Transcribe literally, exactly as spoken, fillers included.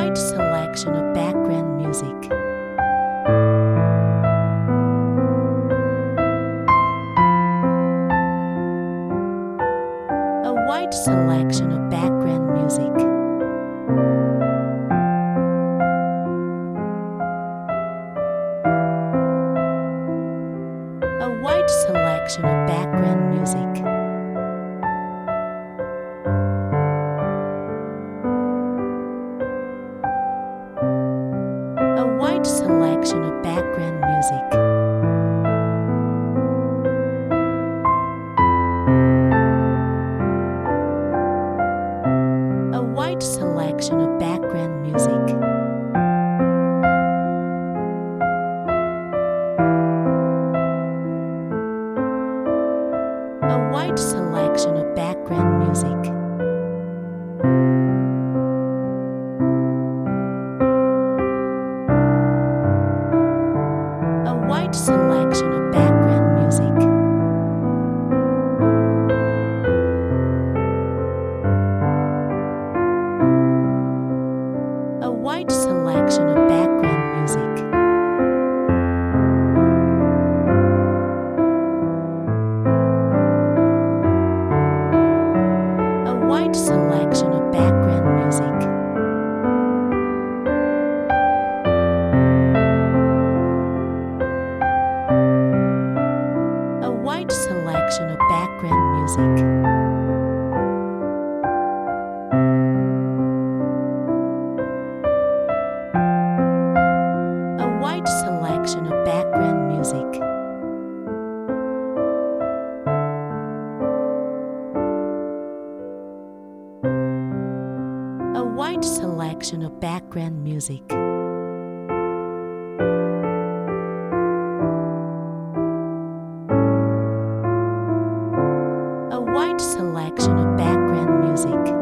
wide selection of background music. A wide selection of background music. A wide selection of background music. A wide selection of background music. A wide selection of background music. A wide selection of background music. A wide selection of background music. A wide selection of background music. A wide selection of background music. A wide selection of background music. A wide selection of background music. A wide selection of background music. A wide selection of background music.